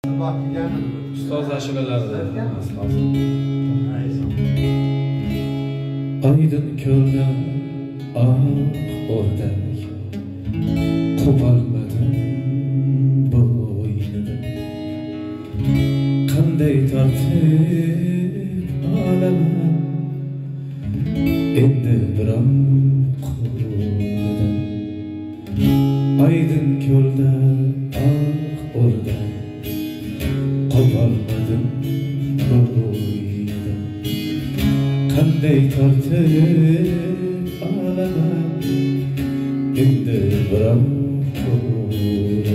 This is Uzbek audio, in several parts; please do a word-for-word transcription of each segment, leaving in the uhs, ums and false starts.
Ustoz ashulalarida Aydın ko'lda ah o'rdak qo'polmadim bo'ynida qanday tortib olaman endi biron qo'lida Aydın ko'lda ah o'rdak qo'polmadim bo'ynida qanday tortib olaman endi biron qo'lida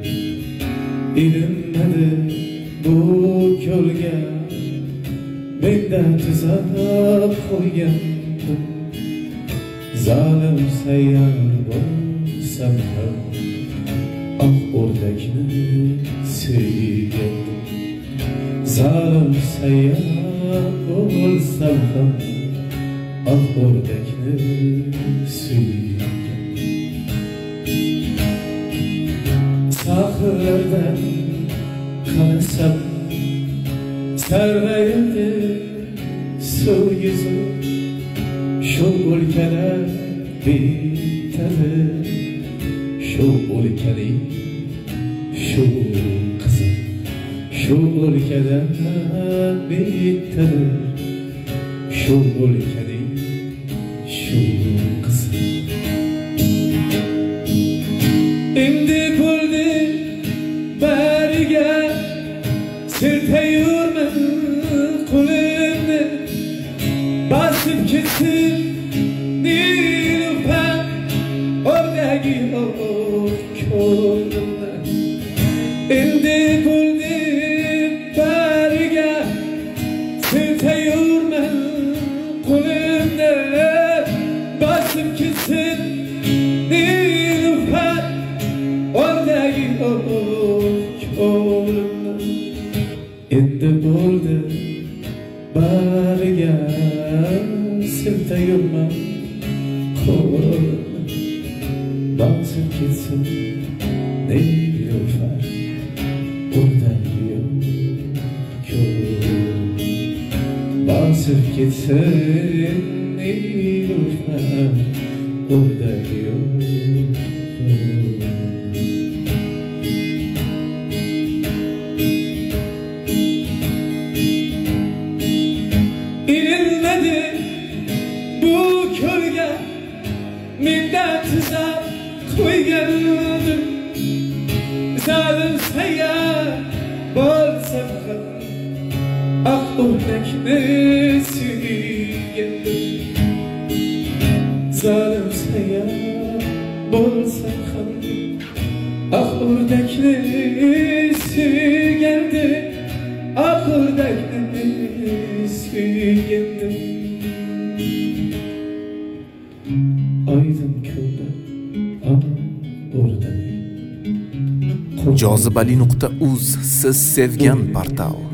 ilinmadi bu ko'lga menda tuzab qo'ygandim zalim sayyor bo'lsam ham ah o'rdakni suygandim zalim sayyor bo'lsam ham ah o'rdakni suygandim sahillardan qarasam sarg'ayadi suv yuzi shu o'lkada bitadi shu o'lkaning shu qizi shu o'lkada bitadi shu o'lkaning shu qizi endi bo'ldi bariga siltayurman qo'limni bosib ketsin nilufar o'rdagi ko'limni endi bo'ldi bariga siltayurman qo'limni bosib ketsin nilufar o'rdagi ko'limni endi bo'ldi bariga siltayurman qo'limni bosib ketsin nilufar o'rdagi ko'limni bosib ketsin nilufar o'rdagi ilinmedi bu ko'lga menda tuzab qo'ygandim zalim sayyor bo'lsam ham ah o'rdakni suygandim zalim sayyor bo'lsam ham ah o'rdakni suygandim ah o'rdakni suygandim Aydın ko'lda ah o'rdak jozibali nuqta uz siz sevgan portal.